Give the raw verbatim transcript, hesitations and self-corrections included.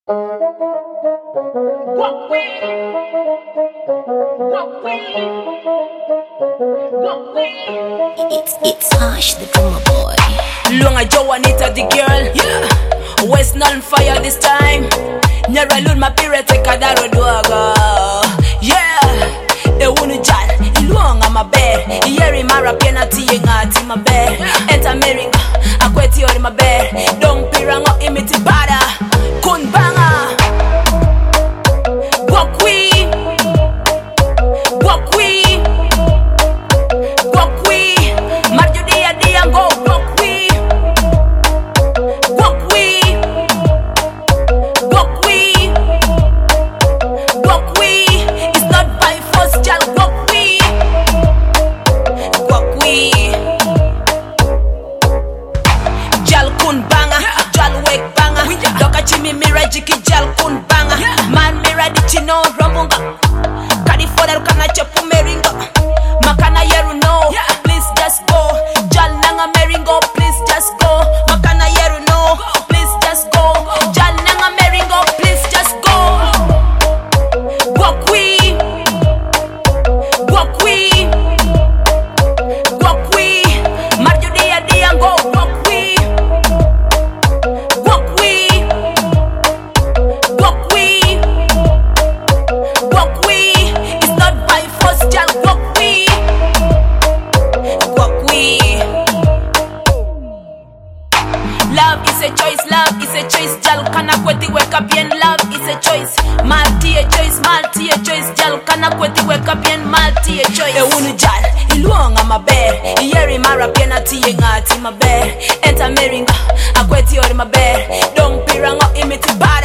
Walk with, walk with, walk with. It's it's Harsh the drummer boy. Lunga Joe Anita the girl, yeah. West Nile fire this time. Nyara lul my pirate kadaro duaga, yeah. E wunu jal, iluanga mabe. Yeri mara piena tiye ngati mabe. Enta meringa, akweti ori mabe. Dong pirango imiti bada, kun banga. Walk we, walk we, walk we. Marjo dia dia go walk we, walk we, walk we, walk we. It's not by force, jal walk we, walk we. Jal kun banga, jal wake banga. Doka chimi mira jiki jal kun banga. Man mira di chino rombunga. Kadi foda kana chapu meringa. Makana yeru no, please just go. Jal nanga meringo, please just go. Makana yeru no, please just go. Jal nanga meringo, please just go. Walk we, walk we, walk we. Marjo dia dia go walk we, walk we, walk we, walk we. It's not by force, jal walk we, walk we. Love is a choice, love is a choice. Jal kana kweti weka bien, love is a choice. Malti a choice, malti a choice. Jal kana kweti weka bien, malti a choice. E wunu jal, iluanga mabe. Yeri mara piena tiye ngati mabe. Enta meringa, akweti ori mabe. Dong pirango imiti bad.